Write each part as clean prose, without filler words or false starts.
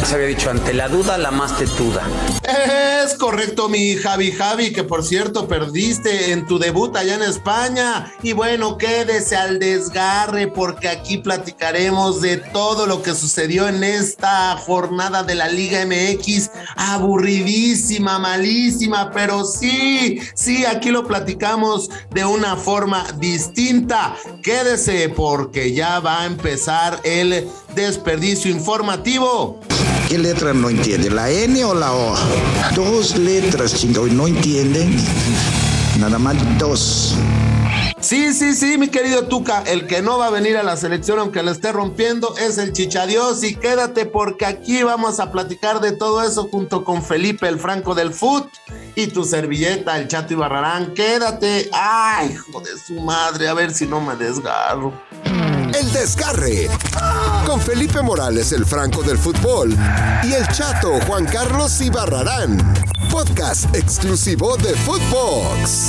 se había dicho, ante la duda, la más tetuda. Es correcto, mi Javi, que por cierto perdiste en tu debut allá en España. Y bueno, quédese al desgarre porque aquí platicaremos de todo lo que sucedió en esta jornada de la Liga MX. Aburridísima, malísima, pero sí, aquí lo platicamos de una forma distinta. Quédese porque ya va a empezar el desperdicio informativo. ¿Qué letra no entiende? ¿La N o la O? Dos letras, chingado, no entienden. Nada más dos. Sí, mi querido Tuca, el que no va a venir a la selección aunque la esté rompiendo es el Chichadios, y quédate porque aquí vamos a platicar de todo eso junto con Felipe el Franco del Foot y tu servilleta, el Chato Ibarrarán. Quédate, ay, hijo de su madre, a ver si no me desgarro. El Desgarre, con Felipe Morales, el Franco del fútbol, y el Chato Juan Carlos Ibarrarán. Podcast exclusivo de Footbox.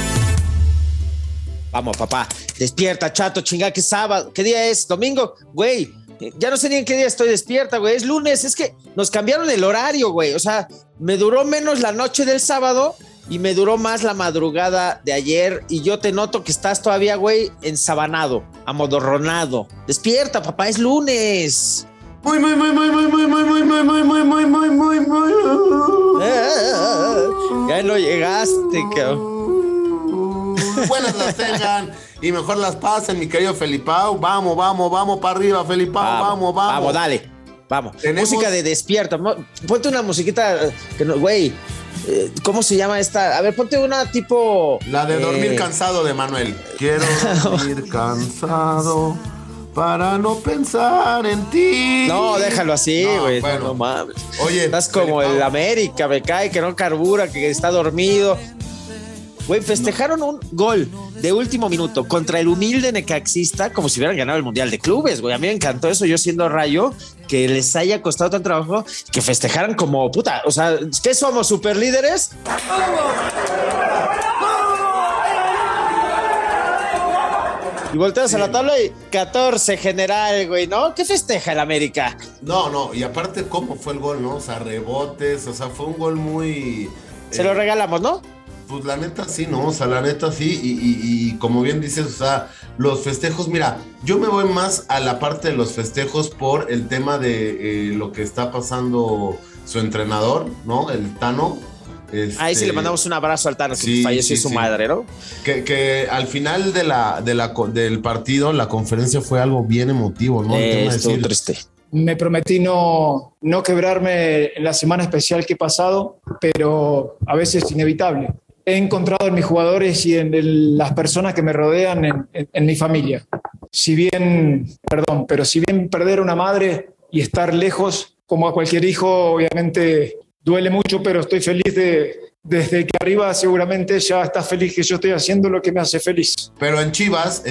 Vamos, papá, despierta, Chato, chingada, que sábado, ¿qué día es? ¿Domingo? Güey, ya no sé ni en qué día estoy despierta, güey, es lunes, es que nos cambiaron el horario, güey, o sea, me duró menos la noche del sábado y me duró más la madrugada de ayer, y yo te noto que estás todavía, güey, ensabanado, amodorronado. Despierta, papá, es lunes. Muy. Ya no llegaste, cabrón. Buenas las tengan y mejor las pasen, mi querido Felipao. Vamos para arriba, Felipao, vamos. Vamos, dale, vamos. Tenemos... Música de despierta, ponte una musiquita que no, güey. ¿Cómo se llama esta? A ver, ponte una tipo... La de dormir cansado de Manuel. Quiero dormir cansado para no pensar en ti. No, déjalo así, güey. No, bueno. No mames. Oye, estás como Felipao. el América, me cae, que no carbura, que está dormido. Güey, festejaron un gol de último minuto contra el humilde Necaxista como si hubieran ganado el Mundial de Clubes, güey. A mí me encantó eso, yo siendo Rayo, que les haya costado tanto trabajo, que festejaran como puta. O sea, ¿qué somos? ¿Super líderes? Y volteas a la tabla y 14 general, güey, ¿no? ¿Qué festeja el América? No, y aparte cómo fue el gol, ¿no? O sea, rebotes, o sea, fue un gol muy... Se lo regalamos, ¿no? Pues la neta sí, ¿no? O sea, la neta sí, y como bien dices, o sea, los festejos, mira, yo me voy más a la parte de los festejos por el tema de lo que está pasando su entrenador, ¿no? El Tano. Ahí sí le mandamos un abrazo al Tano, que sí, falleció su madre, ¿no? Que al final del partido, la conferencia fue algo bien emotivo, ¿no? Estuvo triste. Me prometí no quebrarme en la semana especial que he pasado, pero a veces es inevitable. He encontrado en mis jugadores y en las personas que me rodean en mi familia. Si bien perder a una madre y estar lejos, como a cualquier hijo, obviamente duele mucho, pero estoy feliz desde que arriba seguramente ya está feliz que yo estoy haciendo lo que me hace feliz. Pero en Chivas,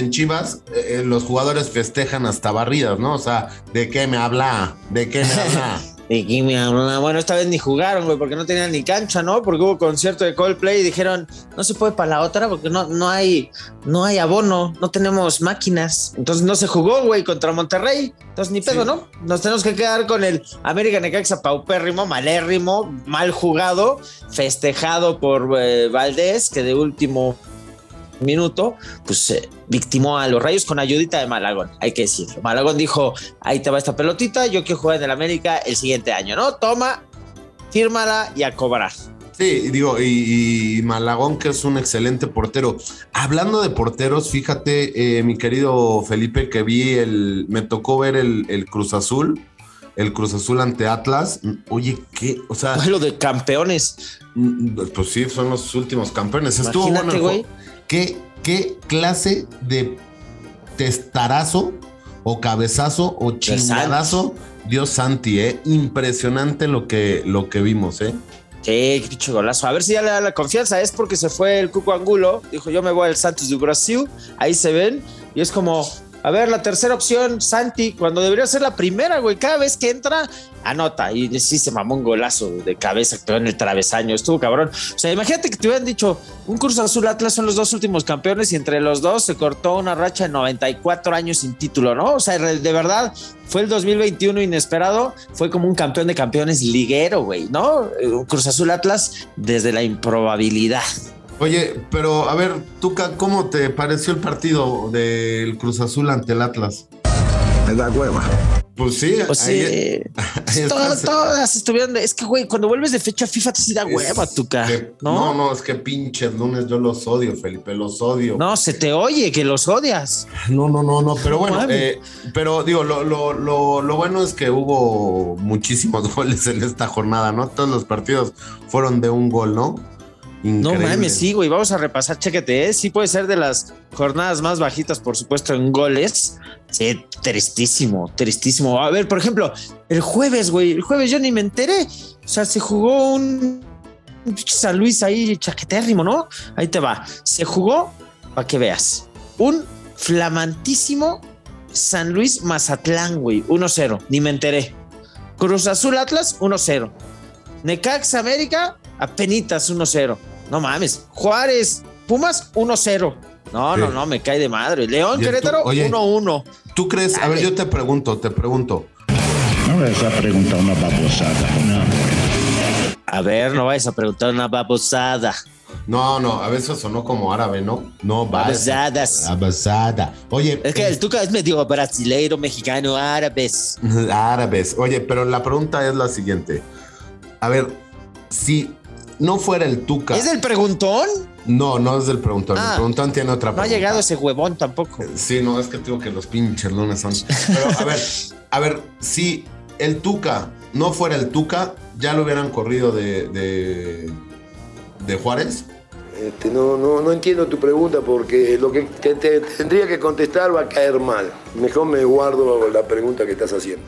los jugadores festejan hasta barridas, ¿no? O sea, ¿de qué me habla? ¿De qué me habla? ¿De qué me habla? Bueno, esta vez ni jugaron, güey, porque no tenían ni cancha, ¿no? Porque hubo concierto de Coldplay y dijeron, no se puede para la otra porque no hay abono, no tenemos máquinas. Entonces no se jugó, güey, contra Monterrey. Entonces ni pedo, sí. ¿No? Nos tenemos que quedar con el América Necaxa paupérrimo, malérrimo, mal jugado, festejado por Valdés, que de último minuto, pues victimó a los Rayos con ayudita de Malagón, hay que decirlo. Malagón dijo, ahí te va esta pelotita, yo quiero jugar en el América el siguiente año, ¿no? Toma, fírmala y a cobrar. Sí, digo, y Malagón, que es un excelente portero. Hablando de porteros, fíjate, mi querido Felipe, que me tocó ver el Cruz Azul. El Cruz Azul ante Atlas. Oye, ¿qué? O sea... Lo de campeones. Pues sí, son los últimos campeones. Imagínate, estuvo bueno, güey. ¿Qué clase de testarazo o cabezazo o chingadazo dio Santi, Impresionante lo que vimos, Sí, qué pinche golazo. A ver si ya le da la confianza. Es porque se fue el Cuco Angulo. Dijo, yo me voy al Santos de Brasil. Ahí se ven. Y es como, A ver, la tercera opción, Santi, cuando debería ser la primera, güey. Cada vez que entra, anota. Y sí se mamó un golazo de cabeza que pegó en el travesaño. Estuvo cabrón. O sea, imagínate que te hubieran dicho, un Cruz Azul Atlas son los dos últimos campeones y entre los dos se cortó una racha de 94 años sin título, ¿no? O sea, de verdad, fue el 2021 inesperado. Fue como un campeón de campeones liguero, güey, ¿no? Cruz Azul Atlas desde la improbabilidad. Oye, pero a ver, Tuca, ¿cómo te pareció el partido del Cruz Azul ante el Atlas? Me da hueva. Pues sí, Pues sí, todas estuvieron. Es que, güey, cuando vuelves de fecha FIFA te sí da hueva, Tuca. No, es que pinches lunes yo los odio, Felipe, los odio. No, se te oye que los odias. No, pero bueno, pero digo, lo bueno es que hubo muchísimos goles en esta jornada, ¿no? Todos los partidos fueron de un gol, ¿no? Increíble. No mames, sí, güey, vamos a repasar, chéquete, ¿eh? Sí puede ser de las jornadas más bajitas, por supuesto, en goles. Sí, tristísimo. A ver, por ejemplo, el jueves yo ni me enteré. O sea, se jugó un San Luis ahí chaquetérrimo, ¿no? Ahí te va. Se jugó, para que veas, un flamantísimo San Luis Mazatlán, güey, 1-0, ni me enteré. Cruz Azul Atlas, 1-0. Necaxa América, apenitas 1-0. No mames. Juárez Pumas, 1-0. No, me cae de madre. León Querétaro, 1-1. ¿Tú crees? Dale. A ver, yo te pregunto. No vayas a preguntar una babosada. No. A ver, no vayas a preguntar una babosada. No, a veces sonó como árabe, ¿no? No, babosada. Oye. Es que el Tuca es medio brasileiro, mexicano, árabes. Oye, pero la pregunta es la siguiente. A ver, si no fuera el Tuca. ¿Es del preguntón? No es del preguntón. El preguntón tiene otra pregunta. No ha llegado ese huevón tampoco. Sí, no, es que digo que los pinches lunes son. Pero a ver, si el Tuca no fuera el Tuca, ¿ya lo hubieran corrido de Juárez? No entiendo tu pregunta porque lo que te tendría que contestar va a caer mal. Mejor me guardo la pregunta que estás haciendo.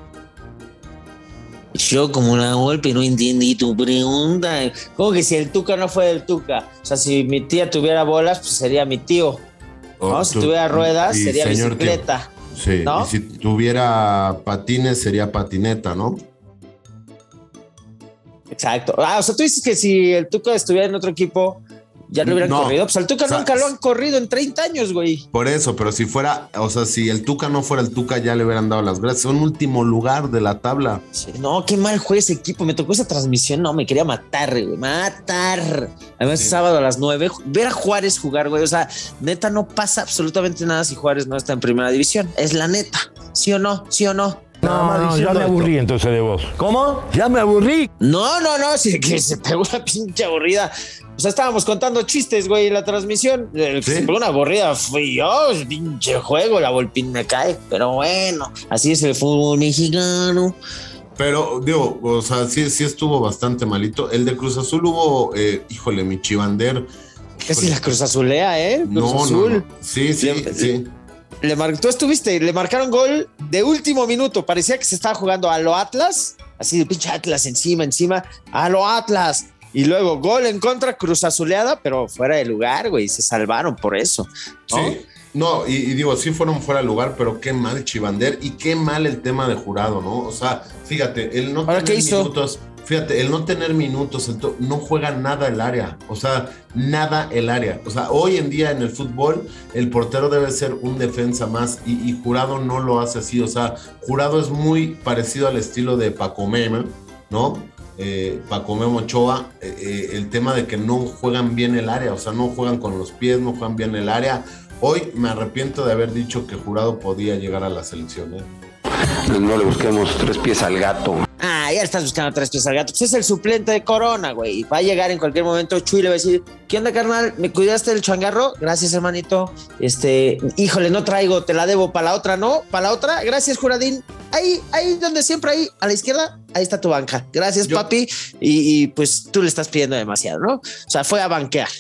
Yo como una golpe no entendí tu pregunta. ¿Cómo que si el Tuca no fuera el Tuca? O sea, si mi tía tuviera bolas, pues sería mi tío. ¿No? Si tuviera ruedas, sería bicicleta. Tío. Sí, ¿no? Y si tuviera patines, sería patineta, ¿no? Exacto. O sea, tú dices que si el Tuca estuviera en otro equipo, ya lo hubieran corrido. Pues al Tuca nunca lo han corrido en 30 años, güey. Por eso, pero si fuera, o sea, si el Tuca no fuera el Tuca, ya le hubieran dado las gracias. Son último lugar de la tabla. Sí, no, qué mal juega ese equipo. Me tocó esa transmisión, no, me quería matar, güey. Matar. Además, sábado a las 9, ver a Juárez jugar, güey. O sea, neta, no pasa absolutamente nada si Juárez no está en primera división. Es la neta. ¿Sí o no? No, ya me aburrí entonces de vos. ¿Cómo? Ya me aburrí. No, sí, que se pegó una pinche aburrida. O sea, estábamos contando chistes, güey, en la transmisión. El que se pegó una aburrida fui yo, el pinche juego, la Volpín me cae. Pero bueno, así es el fútbol mexicano. Pero, digo, o sea, sí estuvo bastante malito. El de Cruz Azul hubo, híjole, mi Chivander. Casi la Cruz Azulea, ¿eh? Cruz Azul. No. Sí. Tú estuviste, le marcaron gol de último minuto. Parecía que se estaba jugando a lo Atlas, así de pinche Atlas encima, a lo Atlas. Y luego gol en contra, Cruz Azuleada, pero fuera de lugar, güey. Se salvaron por eso, ¿no? Sí. No, y digo, sí fueron fuera de lugar, pero qué mal Chivander y qué mal el tema de Jurado, ¿no? O sea, fíjate, el no tener minutos. Fíjate, el no tener minutos, no juega nada el área. O sea, nada el área. O sea, hoy en día en el fútbol, el portero debe ser un defensa más y Jurado no lo hace así. O sea, Jurado es muy parecido al estilo de Paco Memo, ¿no? Paco Memo Ochoa, el tema de que no juegan bien el área. O sea, no juegan con los pies, no juegan bien el área. Hoy me arrepiento de haber dicho que Jurado podía llegar a la selección, ¿eh? No le busquemos 3 pies al gato. Ya estás buscando 3 pies al gato. Pues es el suplente de Corona, güey. Va a llegar en cualquier momento. Chuy le va a decir, ¿qué onda, carnal? ¿Me cuidaste del changarro? Gracias, hermanito. Híjole, no traigo, te la debo para la otra, ¿no? Para la otra, gracias, Juradín. Ahí donde siempre, ahí a la izquierda, ahí está tu banca. Gracias, papi. Y pues tú le estás pidiendo demasiado, ¿no? O sea, fue a banquear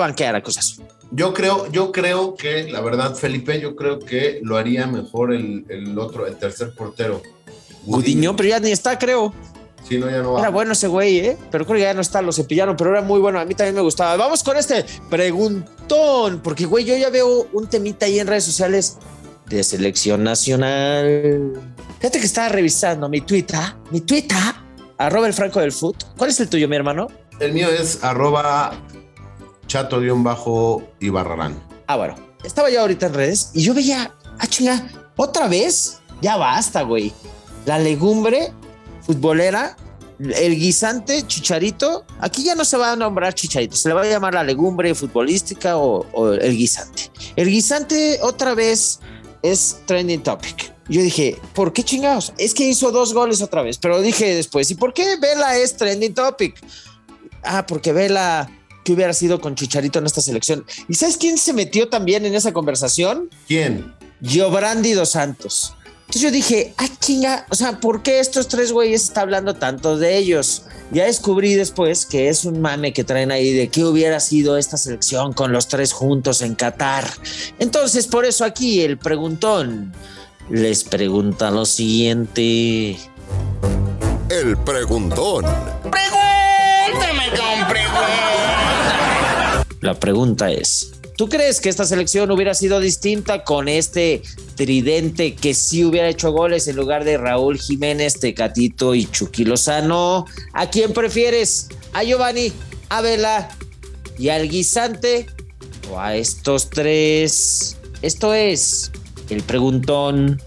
a cosas. Yo creo que, la verdad, Felipe, yo creo que lo haría mejor el tercer portero. Gudiño, pero ya ni está, creo. Sí, no, ya no va. Era bueno ese güey, pero creo que ya no está, lo cepillaron, pero era muy bueno, a mí también me gustaba. Vamos con este preguntón, porque, güey, yo ya veo un temita ahí en redes sociales de selección nacional. Fíjate que estaba revisando mi Twitter, @el Franco del Foot. ¿Cuál es el tuyo, mi hermano? El mío es @chato_ibarrarán. Bueno, estaba yo ahorita en redes y yo veía, chinga, otra vez, ya basta, güey. La legumbre futbolera, el guisante Chicharito, aquí ya no se va a nombrar Chicharito, se le va a llamar la legumbre futbolística o el guisante. El guisante otra vez es trending topic. Yo dije, ¿por qué chingados? Es que hizo 2 goles otra vez, pero dije después, ¿y por qué Vela es trending topic? Porque Vela, ¿qué hubiera sido con Chicharito en esta selección? ¿Y sabes quién se metió también en esa conversación? ¿Quién? Giovanni Dos Santos. Entonces yo dije, chinga, o sea, ¿por qué estos 3 güeyes está hablando tanto de ellos? Ya descubrí después que es un mame que traen ahí de qué hubiera sido esta selección con los 3 juntos en Qatar. Entonces, por eso aquí el preguntón les pregunta lo siguiente. El preguntón. Pregúntame con preguntas. La pregunta es, ¿tú crees que esta selección hubiera sido distinta con este tridente que sí hubiera hecho goles en lugar de Raúl Jiménez, Tecatito y Chucky Lozano? ¿A quién prefieres? ¿A Giovanni, a Vela y al guisante o a estos 3? Esto es el preguntón.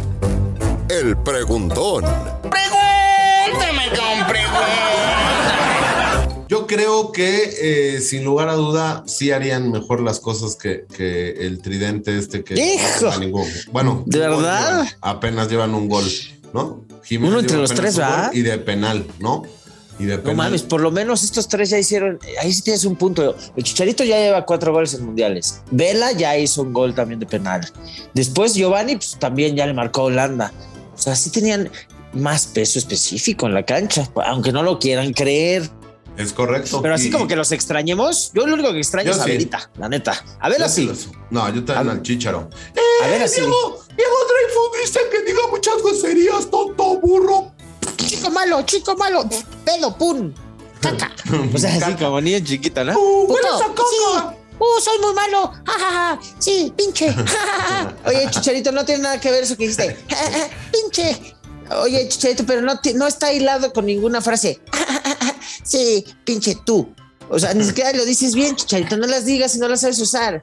El preguntón. Pregúntame con preguntas. Yo creo que sin lugar a duda sí harían mejor las cosas que el tridente que ¡hijo! no ningún. Bueno, ¿de verdad? Apenas llevan un gol, ¿no? Jiménez uno entre los 3, ¿verdad? Y de penal, ¿no? No mames, por lo menos estos 3 ya hicieron. Ahí sí tienes un punto. El Chicharito ya lleva 4 goles en mundiales. Vela ya hizo un gol también de penal. Después Giovanni pues, también ya le marcó a Holanda. O sea, sí tenían más peso específico en la cancha, aunque no lo quieran creer. Es correcto. Pero así como que los extrañemos, yo lo único que extraño es a Velita, la neta. A Vela sí. No, yo también al Chícharo. A Vela sí. Diego Dreyfus dice que diga muchas groserías, tonto burro. Chico malo, pedo, pum, caca. O sea, así como niña chiquita, ¿no? ¡Hueles a caca! Sí. Soy muy malo. Sí, pinche. Oye, Chicharito, no tiene nada que ver eso que dijiste. Pinche. Oye, Chicharito, pero no está hilado con ninguna frase. Sí, pinche tú. O sea, ni siquiera lo dices bien, Chicharito. No las digas si no las sabes usar.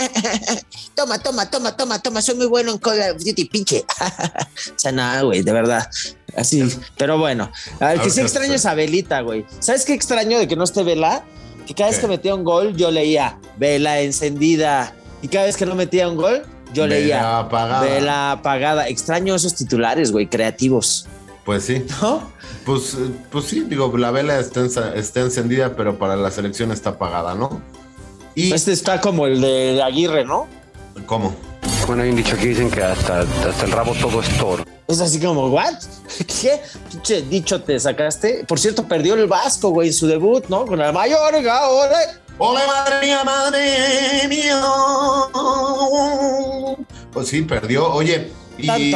Toma. Soy muy bueno en Call of Duty, pinche. O sea, nada, güey, de verdad. Así. Pero bueno, al que sí extraño es a Velita, güey. ¿Sabes qué extraño de que no esté Vela? Que cada vez que metía un gol, yo leía Vela encendida. Y cada vez que no metía un gol, yo leía Vela apagada. Extraño esos titulares, güey, creativos. Pues sí. ¿No? Pues sí, digo, la vela está encendida, pero para la selección está apagada, ¿no? Y este está como el de Aguirre, ¿no? ¿Cómo? Bueno, hay un dicho que dicen que hasta el rabo todo es toro. Es así como, ¿what? ¿Qué pinche dicho te sacaste? Por cierto, perdió el Vasco, güey, en su debut, ¿no? Con la Mayorga, ole. ¡Ole, madre mía! Pues sí, perdió. Oye, y...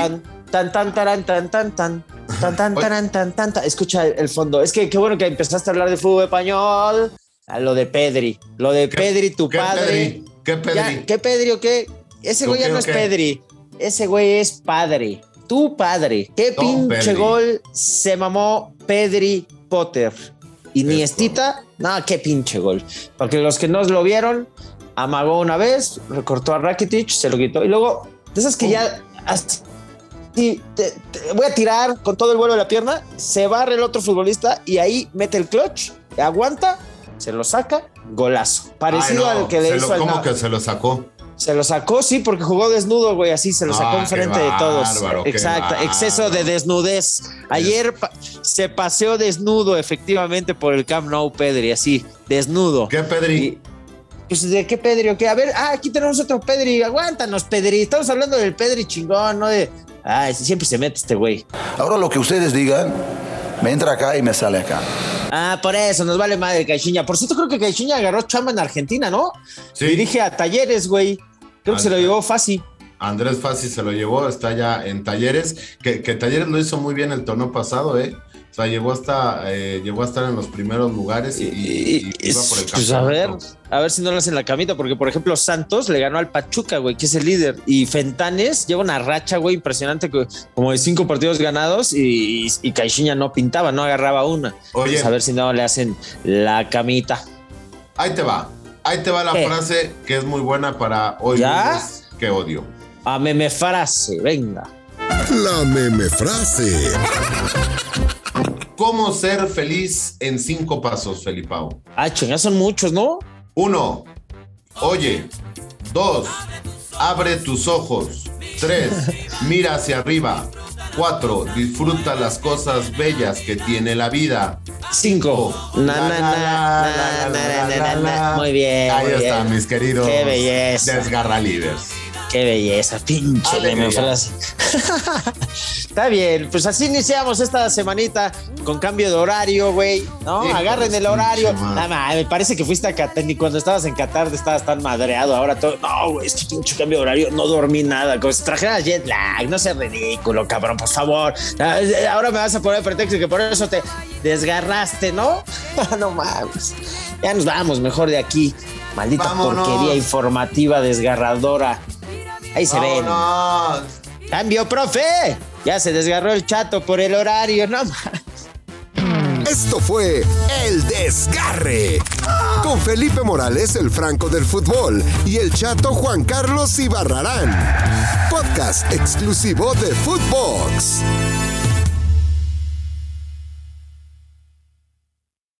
Tan. Escucha el fondo. Es que qué bueno que empezaste a hablar de fútbol español. A lo de Pedri. Lo de Pedri, tu padre. ¿Qué Pedri? Ya, ¿qué Pedri o qué? Ese güey ya no es Pedri. Ese güey es padre. Tu padre. ¿Qué pinche gol se mamó Pedri Potter? Y Niestita, no, qué pinche gol. Porque los que no lo vieron, amagó una vez, recortó a Rakitic, se lo quitó. Y luego, de esas que ya así, te voy a tirar con todo el vuelo de la pierna, se barre el otro futbolista y ahí mete el clutch, aguanta, se lo saca, golazo. Parecido al que le hizo al... ¿Cómo que se lo sacó? Se lo sacó, sí, porque jugó desnudo, güey, así se lo sacó enfrente de todos. Exacto, exceso de desnudez. Ayer se paseó desnudo, efectivamente, por el Camp Nou, Pedri, así, desnudo. ¿Qué Pedri? Pues, ¿de qué Pedri o qué? A ver, aquí tenemos otro Pedri, aguántanos, Pedri. Estamos hablando del Pedri chingón, no de... siempre se mete este güey. Ahora lo que ustedes digan, me entra acá y me sale acá. Por eso, nos vale madre Caixinha. Por cierto, creo que Caixinha agarró chamba en Argentina, ¿no? Sí. Dirige a Talleres, güey. Creo que se lo llevó fácil. Andrés Fassi se lo llevó, está ya en Talleres, que Talleres lo hizo muy bien el torneo pasado, ¿eh? O sea, llegó a estar en los primeros lugares y iba por el campeonato. Pues a ver si no le hacen la camita, porque por ejemplo Santos le ganó al Pachuca, güey, que es el líder, y Fentanes lleva una racha, güey, impresionante, como de 5 partidos ganados y Caixinha no pintaba, no agarraba una. Oye, pues a ver si no le hacen la camita. Ahí te va la frase que es muy buena para hoy. Lunes, que odio. A meme frase, venga. La meme frase. ¿Cómo ser feliz en 5 pasos, Felipao? Chinga, son muchos, ¿no? 1. Oye. 2. Abre tus ojos. 3. Mira hacia arriba. 4. Disfruta las cosas bellas que tiene la vida. 5. Muy bien. Ahí están, mis queridos. Qué belleza. Desgarra líderes. Qué belleza, pinche meme frase. Está bien, pues así iniciamos esta semanita con cambio de horario, güey, ¿no? Sí, agarren el horario. Nada más, me parece que fuiste a Qatar y cuando estabas en Qatar estabas tan madreado. Ahora todo, no, güey, este pinche cambio de horario, no dormí nada. Como si trajeras jet lag, no seas ridículo, cabrón, por favor. Ahora me vas a poner pretexto que por eso te desgarraste, ¿no? No mames. Ya nos vamos mejor de aquí. Maldita porquería informativa desgarradora. Ahí se ven. ¡Cambio, profe! Ya se desgarró el Chato por el horario, no más. Esto fue El Desgarre. Con Felipe Morales, el Franco del fútbol, y el Chato Juan Carlos Ibarrarán. Podcast exclusivo de Footbox.